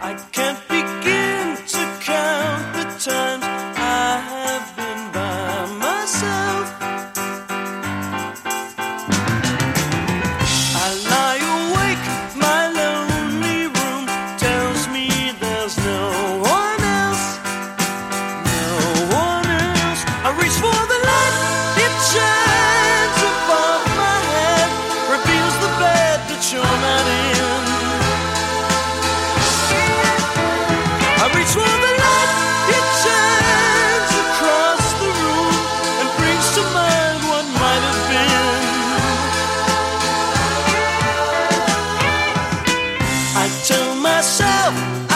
I can't begin to count the times I have been by myself. I lie awake, my lonely room tells me there's no one else, no one else. I reach for the light, it shines above my head, reveals the bed that you're not in. I reach for the light, it shines across the room and brings to mind what might have been. I tell myself